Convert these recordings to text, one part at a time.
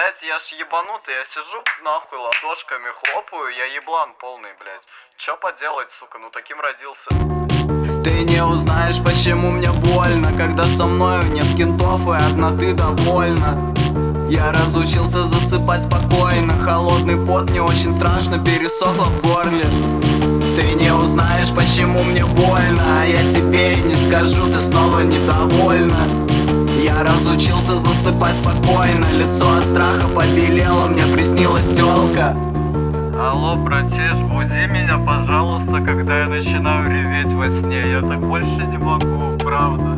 Блять, я ж ебанутый, я сижу нахуй ладошками хлопаю, я еблан полный, блять. Чё поделать, сука, ну таким родился. Ты не узнаешь, почему мне больно, когда со мною нет кентов и одна ты довольна. Я разучился засыпать спокойно, холодный пот мне очень страшно пересохло в горле. Ты не узнаешь, почему мне больно, а я тебе и не скажу, ты снова недовольна. Я разучился засыпать спокойно, лицо от страха побелело, мне приснилась тёлка. Алло, братиш, буди меня, пожалуйста, когда я начинаю реветь во сне. Я так больше не могу, правда.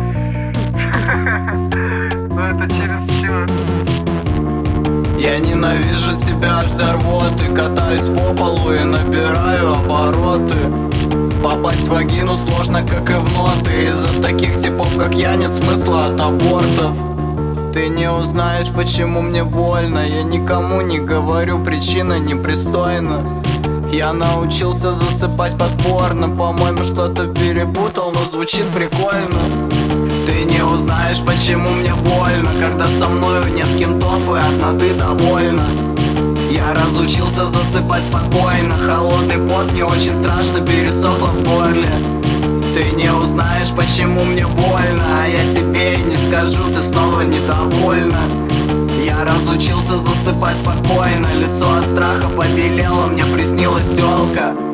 Но это чересчур. Я ненавижу тебя аж до рвоты, катаюсь по полу и набираю обороты. Попасть в вагину сложно, как и в ноты. Из-за таких типов, как я, нет смысла от абортов. Ты не узнаешь, почему мне больно, я никому не говорю, причина непристойна. Я научился засыпать под порно, по-моему, что-то перепутал, но звучит прикольно. Ты не узнаешь, почему мне больно, когда со мною нет кентов и одна ты довольна. Я разучился засыпать спокойно, холодный пот мне очень страшно пересохло в горле. Ты не узнаешь, почему мне больно, а я тебе и не скажу, ты снова недовольна. Я разучился засыпать спокойно, лицо от страха побелело, мне приснилась тёлка.